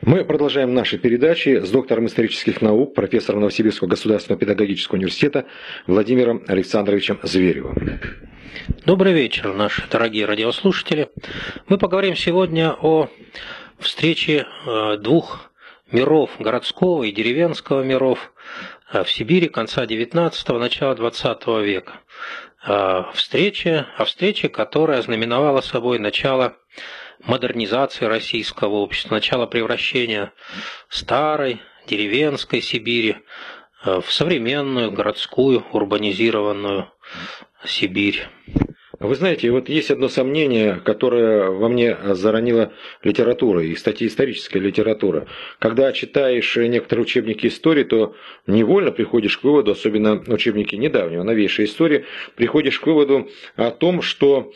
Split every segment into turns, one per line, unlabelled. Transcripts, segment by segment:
Мы продолжаем наши передачи с доктором исторических наук, профессором Новосибирского государственного педагогического университета Владимиром Александровичем Зверевым.
Добрый вечер, наши дорогие радиослушатели. Мы поговорим сегодня о встрече двух миров, городского и деревенского миров в Сибири конца XIX – начала XX века. Встреча, которая знаменовала собой начало модернизации российского общества, начало превращения старой деревенской Сибири в современную городскую урбанизированную Сибирь.
Вы знаете, вот есть одно сомнение, которое во мне заронила литература, и статьи историческая литература. Когда читаешь некоторые учебники истории, то невольно приходишь к выводу, особенно учебники недавнего, новейшей истории, приходишь к выводу о том, что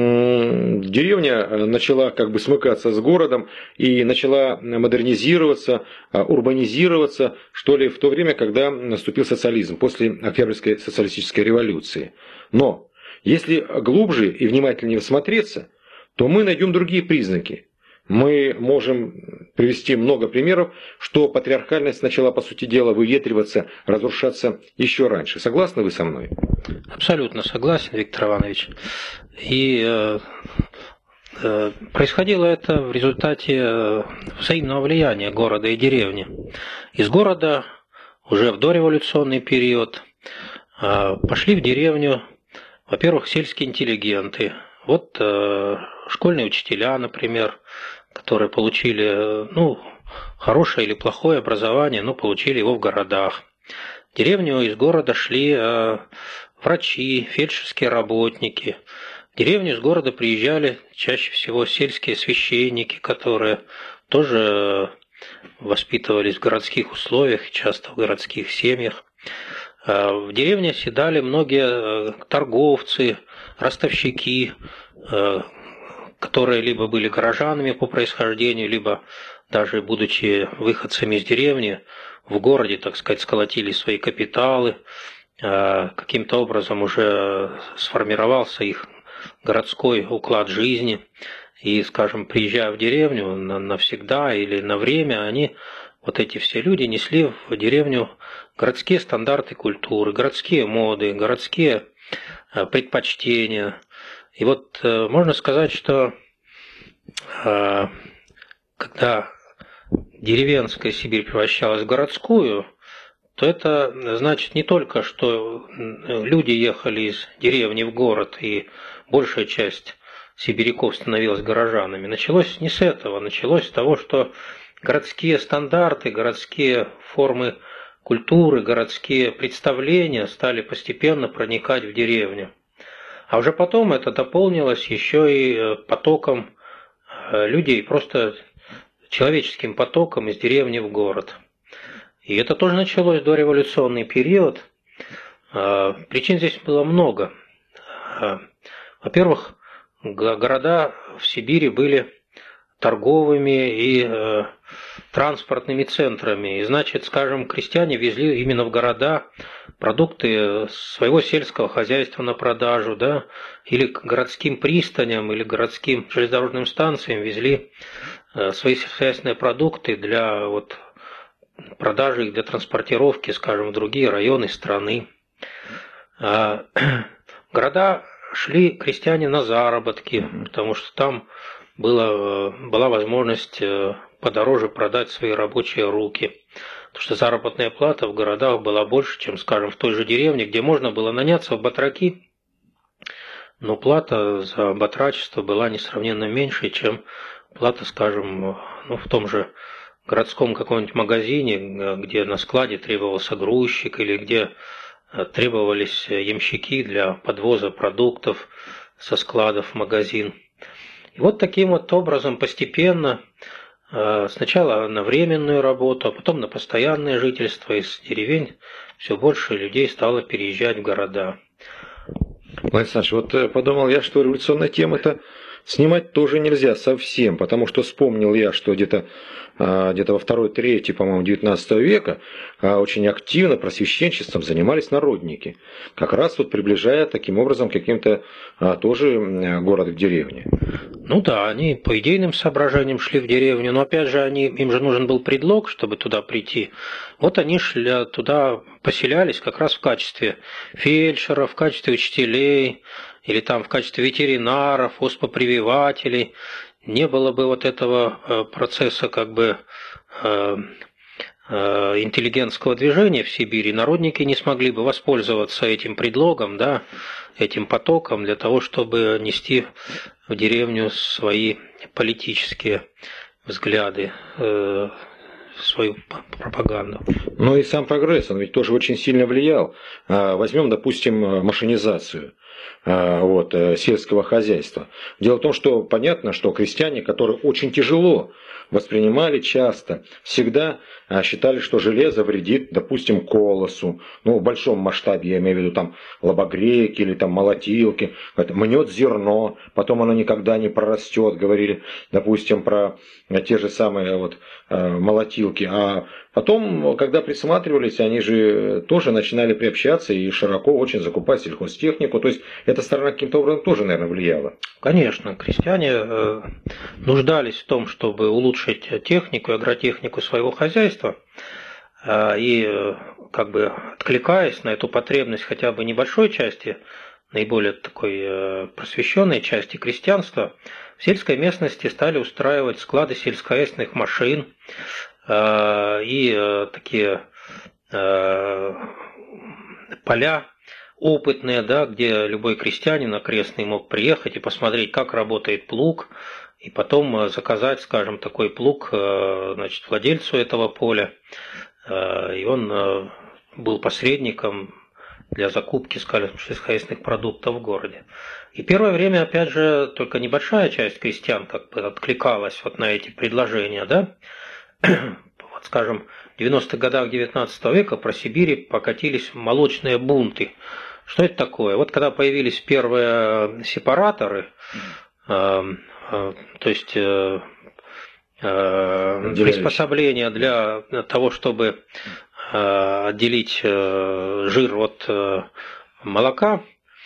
деревня начала как бы смыкаться с городом и начала модернизироваться, урбанизироваться, что ли, в то время, когда наступил социализм, после Октябрьской социалистической революции. Но если глубже и внимательнее всмотреться, то мы найдем другие признаки. Мы можем привести много примеров, что патриархальность начала, по сути дела, выветриваться, разрушаться еще раньше. Согласны вы со мной?
Абсолютно согласен, Виктор Иванович. И происходило это в результате взаимного влияния города и деревни. Из города уже в дореволюционный период пошли в деревню, во-первых, сельские интеллигенты. Вот школьные учителя, например, которые получили хорошее или плохое образование, но получили его в городах. В деревню из города шли врачи, фельдшерские работники. В деревню из города приезжали чаще всего сельские священники, которые тоже воспитывались в городских условиях, часто в городских семьях. В деревне оседали многие торговцы, ростовщики, которые либо были горожанами по происхождению, либо даже будучи выходцами из деревни, в городе, так сказать, сколотили свои капиталы, каким-то образом уже сформировался их городской уклад жизни. И, скажем, приезжая в деревню навсегда или на время, вот эти все люди несли в деревню городские стандарты культуры, городские моды, городские предпочтения. И вот можно сказать, что когда деревенская Сибирь превращалась в городскую, то это значит не только, что люди ехали из деревни в город, и большая часть сибиряков становилась горожанами. Началось не с этого, началось с того, что городские стандарты, городские формы культуры, городские представления стали постепенно проникать в деревню. А уже потом это дополнилось еще и потоком людей, просто человеческим потоком из деревни в город. И это тоже началось в дореволюционный период. Причин здесь было много. Во-первых, города в Сибири были торговыми и транспортными центрами. И значит, скажем, крестьяне везли именно в города продукты своего сельского хозяйства на продажу, да, или к городским пристаням, или городским железнодорожным станциям везли свои сельскохозяйственные продукты для продажи их, для транспортировки, скажем, в другие районы страны. В города шли крестьяне на заработки, потому что там была возможность подороже продать свои рабочие руки. Потому что заработная плата в городах была больше, чем, скажем, в той же деревне, где можно было наняться в батраки, но плата за батрачество была несравненно меньше, чем плата, скажем, в том же городском каком-нибудь магазине, где на складе требовался грузчик или где требовались ямщики для подвоза продуктов со складов в магазин. И вот таким вот образом постепенно, сначала на временную работу, а потом на постоянное жительство, из деревень все больше людей стало переезжать в города.
Владимир Александрович, подумал я, что революционная тема-то снимать тоже нельзя совсем, потому что вспомнил я, что где-то во второй-третьей, по-моему, 19 века очень активно просвещенчеством занимались народники, как раз вот приближая таким образом к каким-то тоже город к деревне.
Ну да, они по идейным соображениям шли в деревню, но опять же им же нужен был предлог, чтобы туда прийти. Вот они шли туда, поселялись как раз в качестве фельдшеров, в качестве учителей или там в качестве ветеринаров, оспопрививателей. Не было бы вот этого процесса как бы интеллигентского движения в Сибири, народники не смогли бы воспользоваться этим предлогом, да, этим потоком для того, чтобы нести в деревню свои политические взгляды, свою пропаганду.
Ну и сам прогресс, он ведь тоже очень сильно влиял. Возьмем, допустим, машинизацию сельского хозяйства. Дело в том, что понятно, что крестьяне, которые очень тяжело воспринимали часто, всегда считали, что железо вредит, допустим, колосу. Ну, в большом масштабе, я имею в виду там лобогрейки или там молотилки. Мнет зерно, потом оно никогда не прорастет, говорили, допустим, про те же самые молотилки. А потом, когда присматривались, они же тоже начинали приобщаться и широко очень закупать сельхозтехнику. То есть эта сторона каким-то образом тоже, наверное, влияла.
Конечно, крестьяне нуждались в том, чтобы улучшить технику, агротехнику своего хозяйства. И как бы откликаясь на эту потребность хотя бы небольшой части, наиболее такой просвещенной части крестьянства, в сельской местности стали устраивать склады сельскохозяйственных машин и такие поля опытные, да, где любой крестьянин окрестный мог приехать и посмотреть, как работает плуг, и потом заказать, скажем, такой плуг, значит, владельцу этого поля, и он был посредником для закупки, скажем, сельскохозяйственных продуктов в городе. И первое время, опять же, только небольшая часть крестьян как бы откликалась вот на эти предложения, да. Вот, скажем, в 90-х годах 19 века по Сибири покатились молочные бунты. Что это такое? Вот когда появились первые сепараторы, то есть приспособления для того, чтобы отделить жир от молока,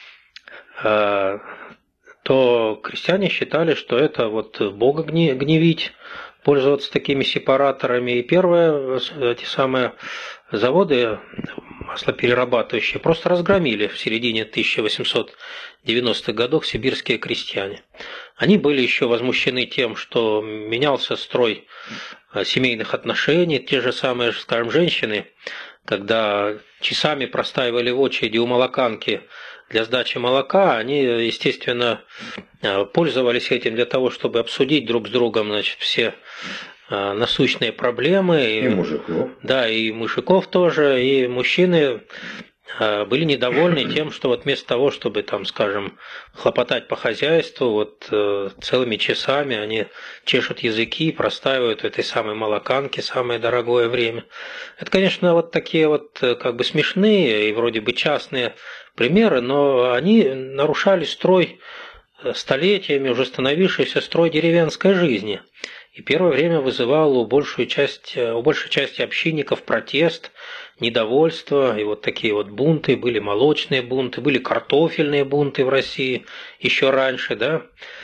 то крестьяне считали, что это вот Бога гневить, пользоваться такими сепараторами. И первые эти самые заводы маслоперерабатывающие просто разгромили в середине 1890-х годов сибирские крестьяне. Они были еще возмущены тем, что менялся строй семейных отношений. Те же самые, скажем, женщины, когда часами простаивали в очереди у молоканки для сдачи молока, они, естественно, пользовались этим для того, чтобы обсудить друг с другом, значит, все насущные проблемы.
И мужиков.
Да, и мужиков тоже, и мужчины были недовольны тем, что вот вместо того, чтобы там, скажем, хлопотать по хозяйству, вот целыми часами они чешут языки и простаивают в этой самой молоканке самое дорогое время. Это, конечно, вот такие вот как бы смешные и вроде бы частные примеры, но они нарушали строй столетиями уже становившийся строй деревенской жизни. И первое время вызывал у большей части общинников протест, недовольство, и вот такие вот бунты, были молочные бунты, были картофельные бунты в России еще раньше, да.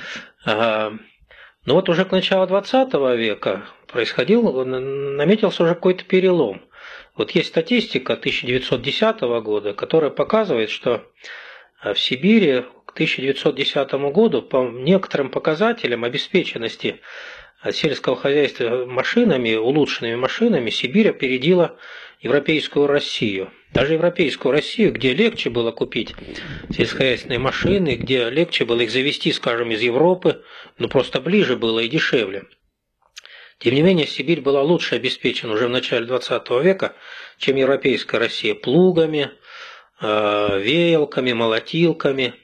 Но вот уже к началу 20 века наметился уже какой-то перелом. Вот есть статистика 1910 года, которая показывает, что в Сибири к 1910 году по некоторым показателям обеспеченности сельского хозяйства машинами, улучшенными машинами, Сибирь опередила европейскую Россию. Даже европейскую Россию, где легче было купить сельскохозяйственные машины, где легче было их завезти, скажем, из Европы, но просто ближе было и дешевле. Тем не менее, Сибирь была лучше обеспечена уже в начале 20 века, чем европейская Россия, плугами, веялками, молотилками.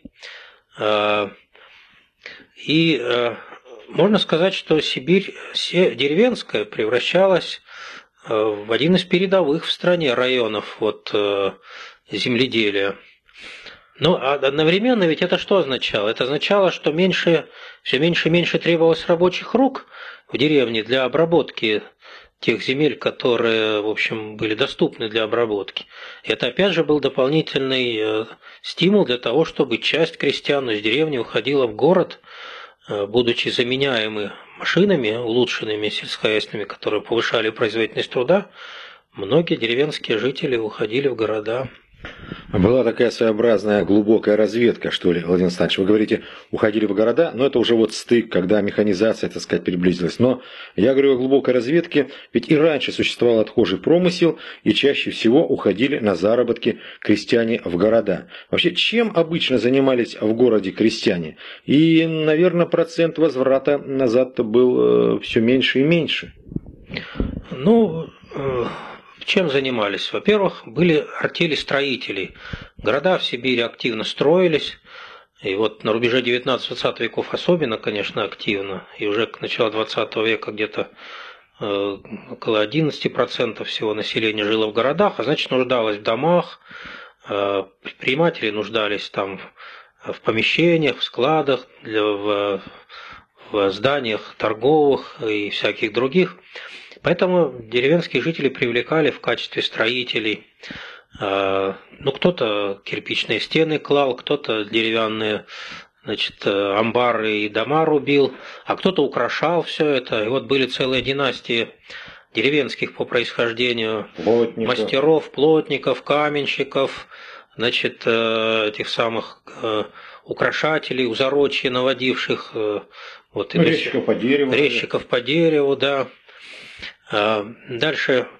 И можно сказать, что Сибирь деревенская превращалась в один из передовых в стране районов земледелия. Ну, а одновременно ведь это что означало? Это означало, что все меньше и меньше требовалось рабочих рук в деревне для обработки тех земель, которые, в общем, были доступны для обработки. Это опять же был дополнительный стимул для того, чтобы часть крестьян из деревни уходила в город, будучи заменяемы машинами, улучшенными сельскохозяйственными, которые повышали производительность труда. Многие деревенские жители уходили в города.
Была такая своеобразная глубокая разведка, что ли, Владимир Александрович. Вы говорите, уходили в города, но это уже вот стык, когда механизация, так сказать, приблизилась. Но я говорю о глубокой разведке, ведь и раньше существовал отхожий промысел, и чаще всего уходили на заработки крестьяне в города. Вообще, чем обычно занимались в городе крестьяне? И, наверное, процент возврата назад был все меньше и меньше.
Ну, чем занимались? Во-первых, были артели строителей. Города в Сибири активно строились. И вот на рубеже 19-20 веков особенно, конечно, активно. И уже к началу 20 века где-то около 11% всего населения жило в городах, а значит, нуждалось в домах. Предприниматели нуждались там в помещениях, в складах, в зданиях торговых и всяких других. Поэтому деревенских жителей привлекали в качестве строителей. Ну, кто-то кирпичные стены клал, кто-то деревянные, значит, амбары и дома рубил, а кто-то украшал все это. И вот были целые династии деревенских по происхождению мастеров, плотников, каменщиков, значит, этих самых украшателей, узорочья наводивших. Вот,
резчиков по дереву.
Резчиков по дереву, да. Дальше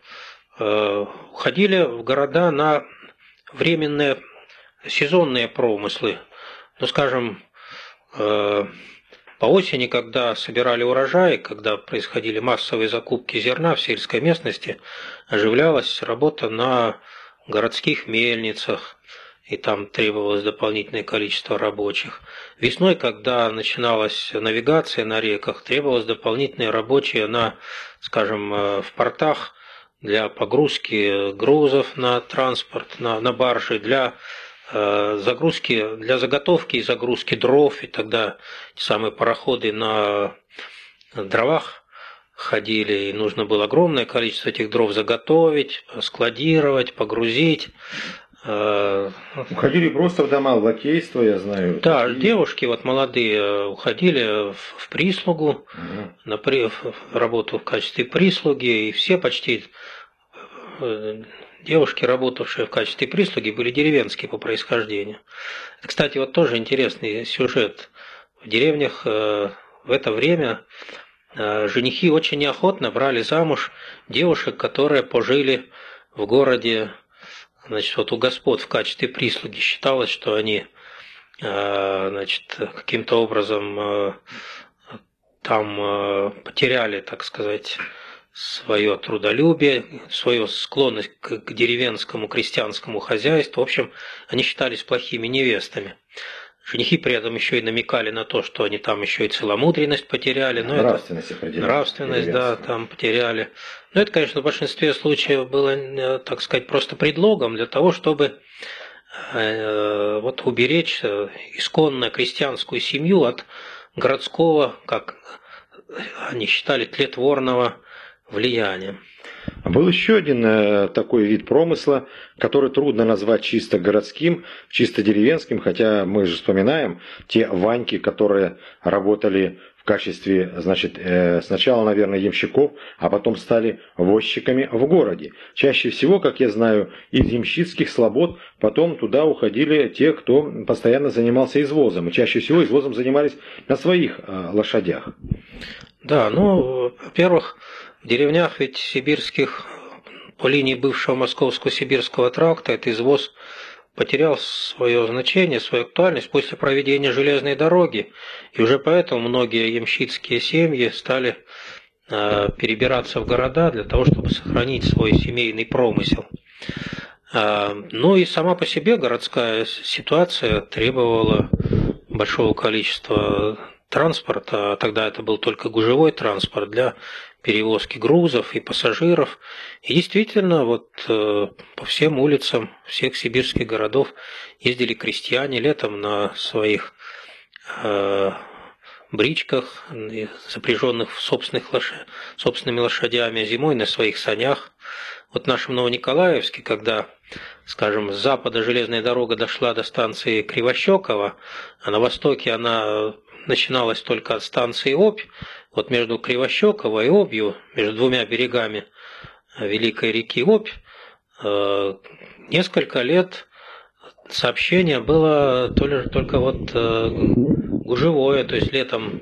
уходили в города на временные сезонные промыслы. Ну, скажем, по осени, когда собирали урожай, когда происходили массовые закупки зерна в сельской местности, оживлялась работа на городских мельницах, и там требовалось дополнительное количество рабочих. Весной, когда начиналась навигация на реках, требовалось дополнительные рабочие на, скажем, в портах для погрузки грузов на транспорт, на баржи, для заготовки и загрузки дров, и тогда те самые пароходы на дровах ходили, и нужно было огромное количество этих дров заготовить, складировать, погрузить.
Уходили просто в дома, в лакейство, я знаю.
Да, такие девушки вот молодые уходили в прислугу, на работу в качестве прислуги, и все почти девушки, работавшие в качестве прислуги, были деревенские по происхождению. Кстати, вот тоже интересный сюжет. В деревнях в это время женихи очень неохотно брали замуж девушек, которые пожили в городе, значит, вот у господ в качестве прислуги. Считалось, что они, значит, каким-то образом там потеряли, так сказать, свое трудолюбие, свою склонность к деревенскому крестьянскому хозяйству. В общем, они считались плохими невестами. Женихи при этом еще и намекали на то, что они там еще и целомудренность потеряли. Нравственность, да, там потеряли. Но это, конечно, в большинстве случаев было, так сказать, просто предлогом для того, чтобы вот уберечь исконно крестьянскую семью от городского, как они считали, тлетворного влияния.
Был еще один такой вид промысла, который трудно назвать чисто городским, чисто деревенским, хотя мы же вспоминаем те ваньки, которые работали в качестве, значит, сначала, наверное, ямщиков, а потом стали возчиками в городе. Чаще всего, как я знаю, из ямщицких слобод потом туда уходили те, кто постоянно занимался извозом. И чаще всего извозом занимались на своих лошадях.
Да, ну, во-первых, в деревнях ведь сибирских по линии бывшего Московского сибирского тракта этот извоз потерял свое значение, свою актуальность после проведения железной дороги. И уже поэтому многие ямщицкие семьи стали перебираться в города для того, чтобы сохранить свой семейный промысел. Ну и сама по себе городская ситуация требовала большого количества транспорт, а тогда это был только гужевой транспорт для перевозки грузов и пассажиров. И действительно, вот по всем улицам всех сибирских городов ездили крестьяне летом на своих бричках, запряженных собственными лошадями, зимой на своих санях. Вот в нашем Новониколаевске, когда, скажем, с запада железная дорога дошла до станции Кривощекова, а на востоке она начиналась только от станции Обь, вот между Кривощеково и Обью, между двумя берегами великой реки Обь, несколько лет сообщение было только вот гужевое, то есть летом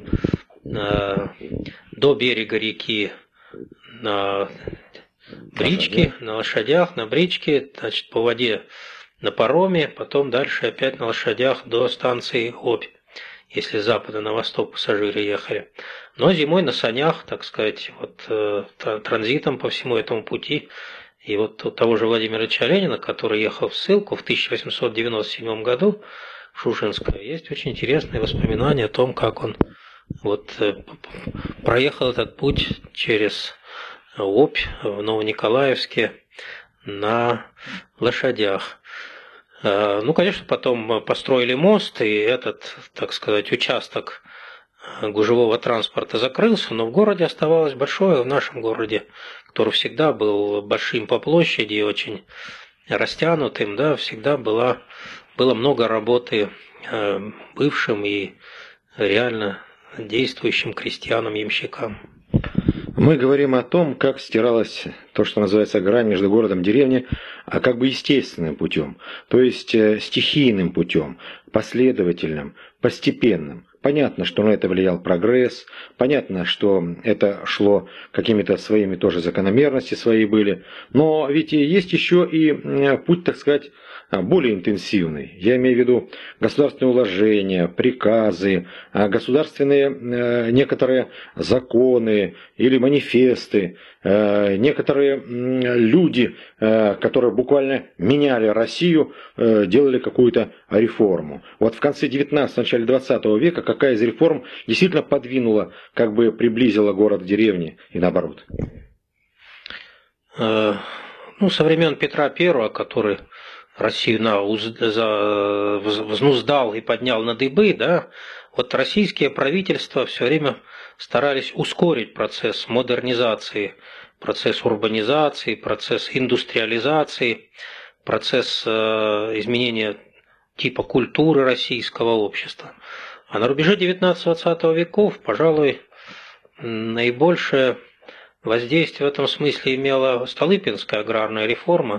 до берега реки на бричке, на лошадях, на бричке, значит, по воде на пароме, потом дальше опять на лошадях до станции Обь, если с запада на восток пассажиры ехали. Но зимой на санях, так сказать, вот транзитом по всему этому пути. И вот у того же Владимира Ильича Ленина, который ехал в ссылку в 1897 году в Шушинское, есть очень интересные воспоминания о том, как он вот проехал этот путь через Обь в Новониколаевске на лошадях. Ну, конечно, потом построили мост, и этот, так сказать, участок гужевого транспорта закрылся, но в городе оставалось большое, в нашем городе, который всегда был большим по площади и очень растянутым, да, всегда было много работы бывшим и реально действующим крестьянам-ямщикам.
Мы говорим о том, как стиралась то, что называется грань между городом и деревней, а как бы естественным путем, то есть стихийным путем, последовательным, постепенным. Понятно, что на это влиял прогресс, понятно, что это шло какими-то своими тоже закономерности свои были, но ведь есть еще и путь, так сказать, более интенсивный. Я имею в виду государственные уложения, приказы, государственные некоторые законы или манифесты, некоторые люди, которые буквально меняли Россию, делали какую-то реформу. Вот в конце 19-го, начале 20 века какая из реформ действительно подвинула, как бы приблизила город к деревне и наоборот?
Ну, со времен Петра I, который Россию взнуздал и поднял на дыбы, да, вот российские правительства все время старались ускорить процесс модернизации, процесс урбанизации, процесс индустриализации, процесс изменения типа культуры российского общества. А на рубеже 19-20 веков, пожалуй, наибольшее воздействие в этом смысле имела Столыпинская аграрная реформа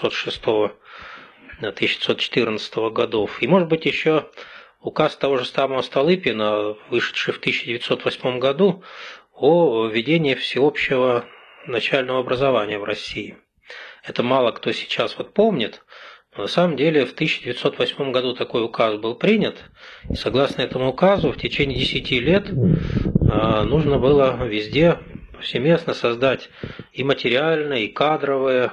1906-1914 годов. И, может быть, еще указ того же самого Столыпина, вышедший в 1908 году, о введении всеобщего начального образования в России. Это мало кто сейчас вот помнит, но на самом деле в 1908 году такой указ был принят, и согласно этому указу в течение 10 лет нужно было везде повсеместно создать и материальное, и кадровое,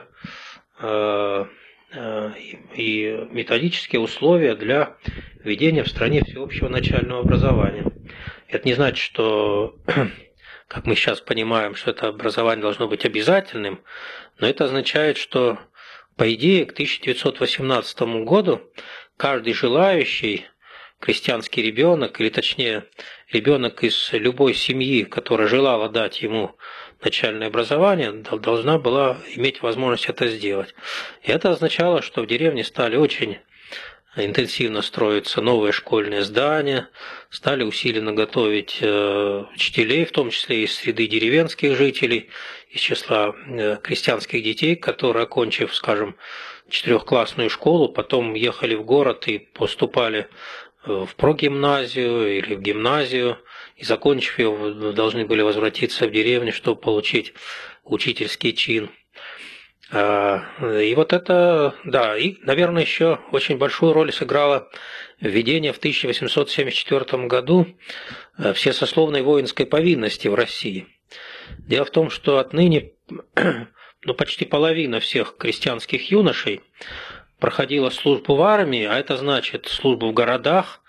и методические условия для введения в стране всеобщего начального образования. Это не значит, что, как мы сейчас понимаем, что это образование должно быть обязательным, но это означает, что, по идее, к 1918 году каждый желающий крестьянский ребенок, или точнее ребенок из любой семьи, которая желала дать ему начальное образование, должна была иметь возможность это сделать. И это означало, что в деревне стали очень интенсивно строиться новые школьные здания, стали усиленно готовить учителей, в том числе из среды деревенских жителей, из числа крестьянских детей, которые, окончив, скажем, 4-классную школу, потом ехали в город и поступали в прогимназию или в гимназию, и, закончив ее, должны были возвратиться в деревню, чтобы получить учительский чин. И вот это, да, и, наверное, еще очень большую роль сыграло введение в 1874 году всесословной воинской повинности в России. Дело в том, что отныне почти половина всех крестьянских юношей проходила службу в армии, а это значит службу в городах,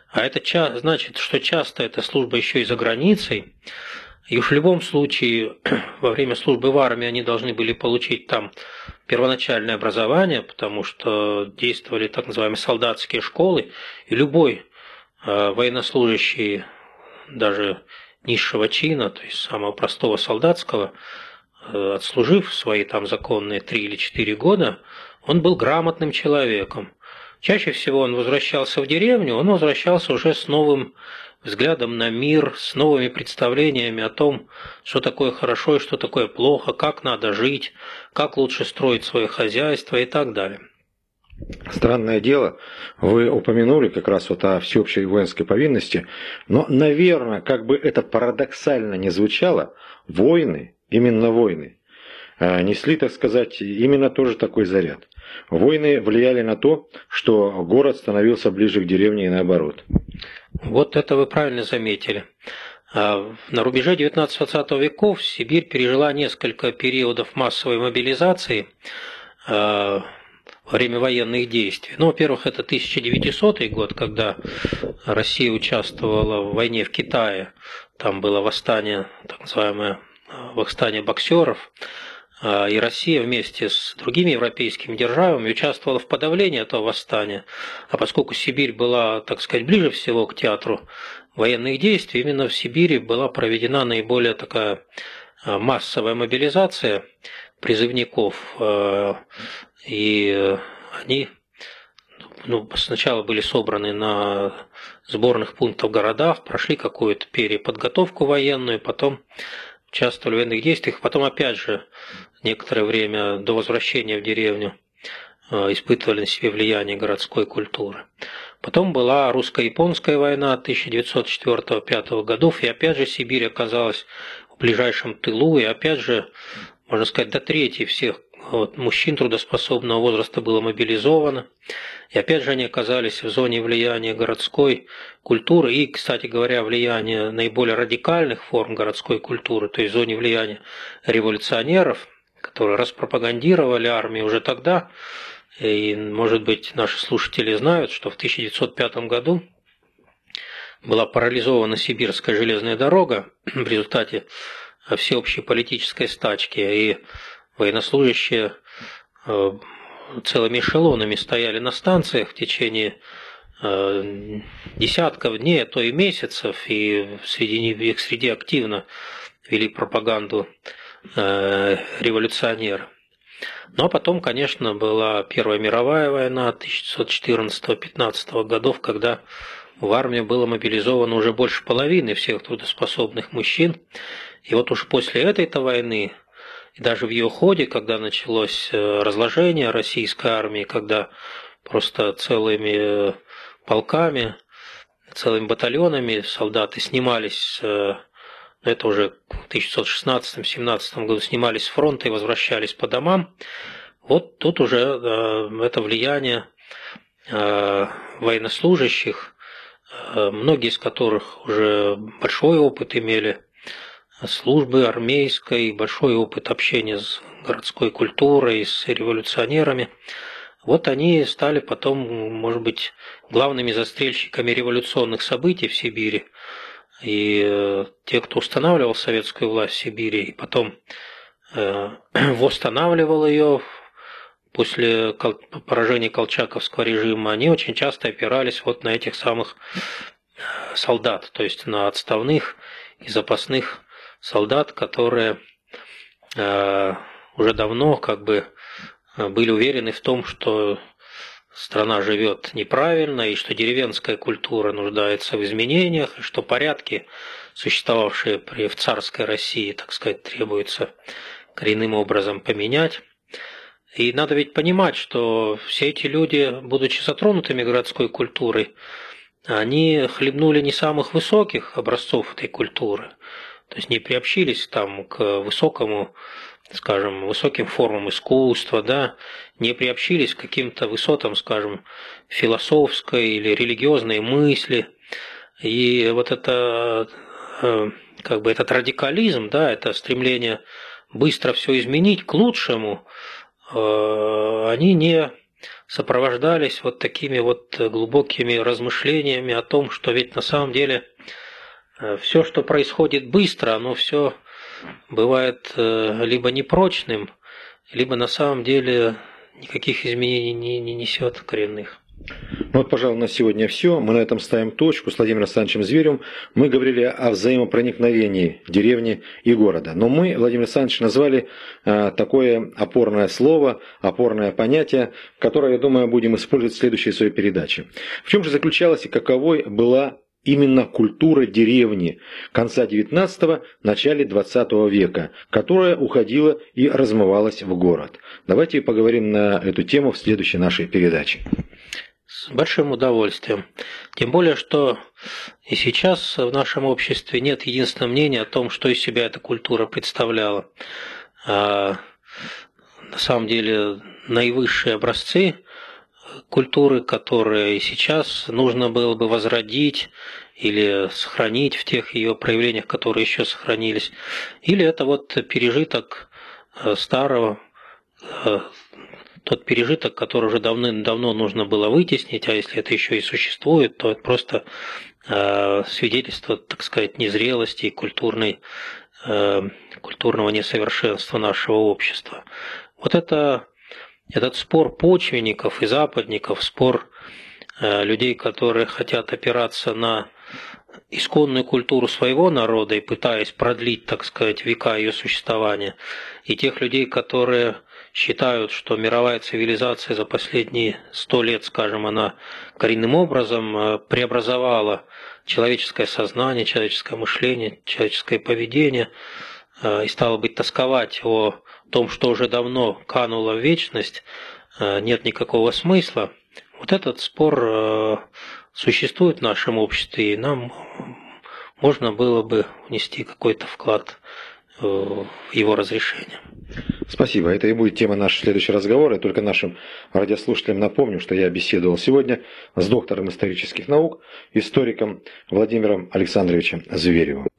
А это значит, что часто эта служба еще и за границей. И уж в любом случае во время службы в армии они должны были получить там первоначальное образование, потому что действовали так называемые солдатские школы, и любой военнослужащий, даже низшего чина, то есть самого простого солдатского, отслужив свои там законные 3 или 4 года, он был грамотным человеком. Чаще всего он возвращался в деревню, он возвращался уже с новым взглядом на мир, с новыми представлениями о том, что такое хорошо и что такое плохо, как надо жить, как лучше строить свое хозяйство и так далее.
Странное дело, вы упомянули как раз вот о всеобщей воинской повинности, но, наверное, как бы это парадоксально не звучало, войны, именно войны, несли, так сказать, именно тоже такой заряд. Войны влияли на то, что город становился ближе к деревне и наоборот.
Вот это вы правильно заметили. На рубеже 19-20 веков Сибирь пережила несколько периодов массовой мобилизации во время военных действий. Ну, во-первых, это 1900 год, когда Россия участвовала в войне в Китае. Там было восстание, так называемое восстание боксеров. И Россия вместе с другими европейскими державами участвовала в подавлении этого восстания. А поскольку Сибирь была, так сказать, ближе всего к театру военных действий, именно в Сибири была проведена наиболее такая массовая мобилизация призывников. И они сначала были собраны на сборных пунктах в городах, прошли какую-то переподготовку военную, потом участвовали в военных действиях, потом опять же некоторое время до возвращения в деревню испытывали на себе влияние городской культуры. Потом была русско-японская война 1904-1905 годов, и опять же Сибирь оказалась в ближайшем тылу, и опять же, можно сказать, до трети всех мужчин трудоспособного возраста было мобилизовано. И опять же они оказались в зоне влияния городской культуры и, кстати говоря, влияния наиболее радикальных форм городской культуры, то есть в зоне влияния революционеров, которые распропагандировали армию уже тогда. И, может быть, наши слушатели знают, что в 1905 году была парализована Сибирская железная дорога в результате всеобщей политической стачки, и военнослужащие целыми эшелонами стояли на станциях в течение десятков дней, а то и месяцев, и среди активно вели пропаганду революционеры. Ну а потом, конечно, была Первая мировая война 1914-15 годов, когда в армию было мобилизовано уже больше половины всех трудоспособных мужчин. И вот уж после этой-то войны, и даже в ее ходе, когда началось разложение российской армии, когда просто целыми полками, целыми батальонами солдаты снимались, это уже в 1916-17 году снимались с фронта и возвращались по домам, вот тут уже это влияние военнослужащих, многие из которых уже большой опыт имели службы армейской, большой опыт общения с городской культурой, с революционерами. Вот они стали потом, может быть, главными застрельщиками революционных событий в Сибири. И те, кто устанавливал советскую власть в Сибири, и потом восстанавливал ее после поражения колчаковского режима, они очень часто опирались вот на этих самых солдат, то есть на отставных и запасных солдат, которые уже давно как бы были уверены в том, что страна живет неправильно, и что деревенская культура нуждается в изменениях, и что порядки, существовавшие в царской России, так сказать, требуется коренным образом поменять. И надо ведь понимать, что все эти люди, будучи затронутыми городской культурой, они хлебнули не самых высоких образцов этой культуры, то есть не приобщились там к высокому, скажем, высоким формам искусства, да, не приобщились к каким-то высотам, скажем, философской или религиозной мысли. И вот это, как бы этот радикализм, да, это стремление быстро все изменить к лучшему, они не сопровождались вот такими вот глубокими размышлениями о том, что ведь на самом деле все, что происходит быстро, оно все бывает либо непрочным, либо на самом деле никаких изменений не несет коренных.
Ну вот, пожалуй, на сегодня все. Мы на этом ставим точку. С Владимиром Александровичем Зверевым мы говорили о взаимопроникновении деревни и города. Но мы, Владимир Александрович, назвали такое опорное слово, опорное понятие, которое, я думаю, будем использовать в следующей своей передаче. В чем же заключалась и каковой была именно культура деревни конца XIX – начале XX века, которая уходила и размывалась в город. Давайте поговорим на эту тему в следующей нашей передаче.
С большим удовольствием. Тем более, что и сейчас в нашем обществе нет единственного мнения о том, что из себя эта культура представляла. На самом деле наивысшие образцы культуры, которые и сейчас нужно было бы возродить или сохранить в тех ее проявлениях, которые еще сохранились, или это вот пережиток старого, тот пережиток, который уже давным-давно нужно было вытеснить, а если это еще и существует, то это просто свидетельство, так сказать, незрелости и культурного несовершенства нашего общества. Вот этот спор почвенников и западников, спор людей, которые хотят опираться на исконную культуру своего народа и пытаясь продлить, так сказать, века ее существования, и тех людей, которые считают, что мировая цивилизация за последние 100 лет, скажем, она коренным образом преобразовала человеческое сознание, человеческое мышление, человеческое поведение, и стало быть тосковать о том, что уже давно кануло в вечность, нет никакого смысла. Вот этот спор существует в нашем обществе, и нам можно было бы внести какой-то вклад в его разрешение.
Спасибо. Это и будет тема нашего следующего разговора. Я только нашим радиослушателям напомню, что я беседовал сегодня с доктором исторических наук, историком Владимиром Александровичем Зверевым.